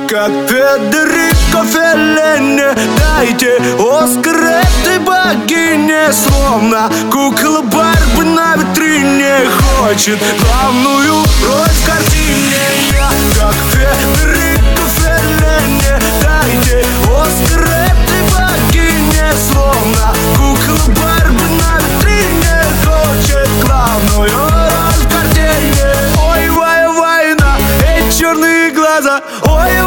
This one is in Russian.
как Федерико Феллини. Дайте Оскар этой богине. Словно кукла Барби на витрине хочет главную роль в картине. Я как Федерико Феллини. Дайте Оскар этой богине. Словно кукла Барби на витрине хочет главную роль в картине. Ой, война, эти черные глаза. Ой,